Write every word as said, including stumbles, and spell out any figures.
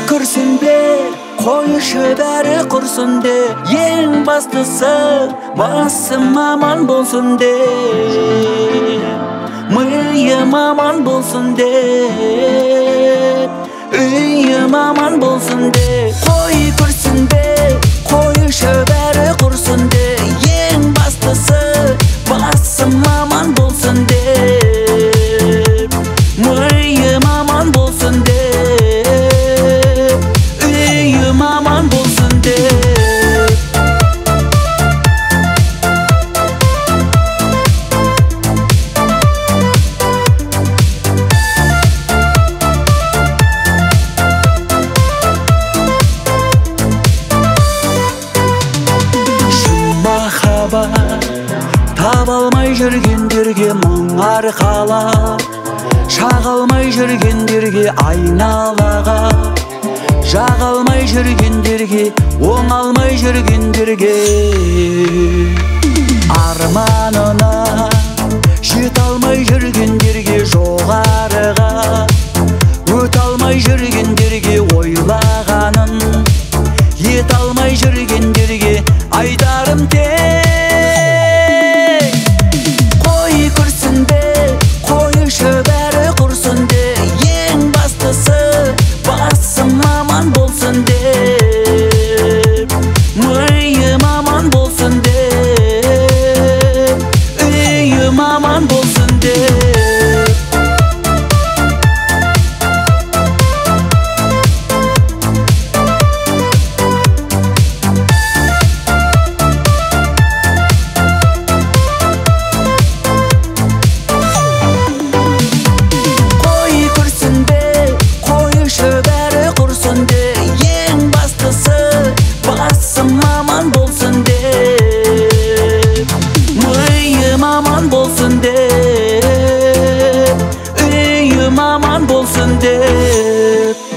күрсінбе, қойшы бәрі құрсын де, ең бастысы басым аман болсын де, миым аман болсын де, үйім аман болсын де. Қой күрсінбе, қойшы бәрі құрсын де, ең бастысы басым аман болсын де, миым аман болсын де, үйім аман болсын де. Таба алмай жүргендерге мұң арқалап, шаға алмай жүргендерге айналаға, жаға алмай жүргендерге, оңалмай жүргендерге, арманына жете алмай жүргендерге, жоғарыға өте алмай жүргендерге, ойлағанын ете алмай жүргендерге айтарым тек: бәрі құрсын де, ең бастысы басым аман болсын де, миым аман болсын де, үйім аман болсын де. Аман болсын де, миым аман болсын де, үйім аман болсын де.